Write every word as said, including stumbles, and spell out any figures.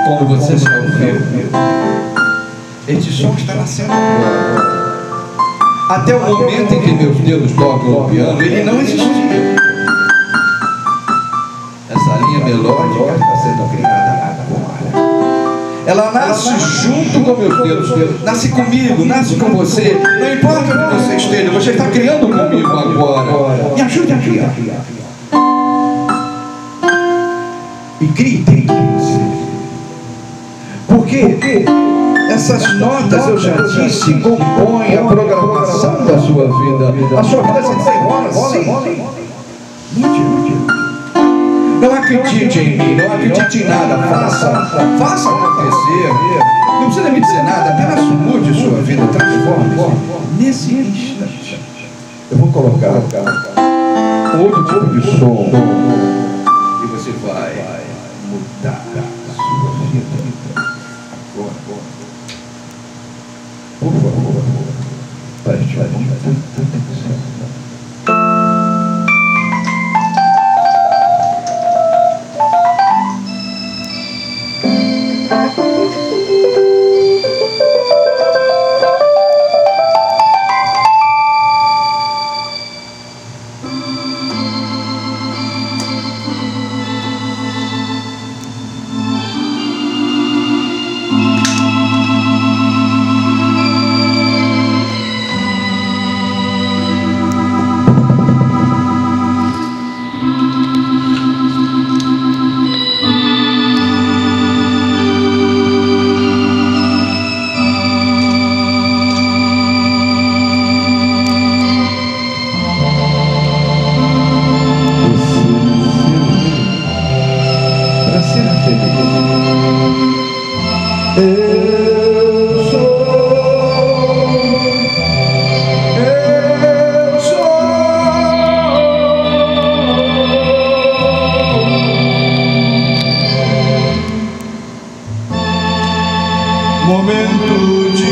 Como você já ouviu, este som está nascendo agora. Até o momento em que meus dedos tocam o piano, ele não existia. Essa linha melódica está sendo criada agora. Ela nasce junto com meus dedos, nasce comigo, nasce com você. Não importa onde você esteja, você está criando comigo agora. Me ajude a criar. E crie dentro de você. Porque essas notas, eu já disse, compõem a programação da sua vida. A sua vida se desenrola assim. Não acredite em mim, não acredite em nada. Faça, faça acontecer. Não precisa me dizer nada, apenas mude sua vida, transforme. Nesse instante, eu vou colocar outro tipo de som e você vai mudar a sua vida. Por favor, preste muita atenção. Momento de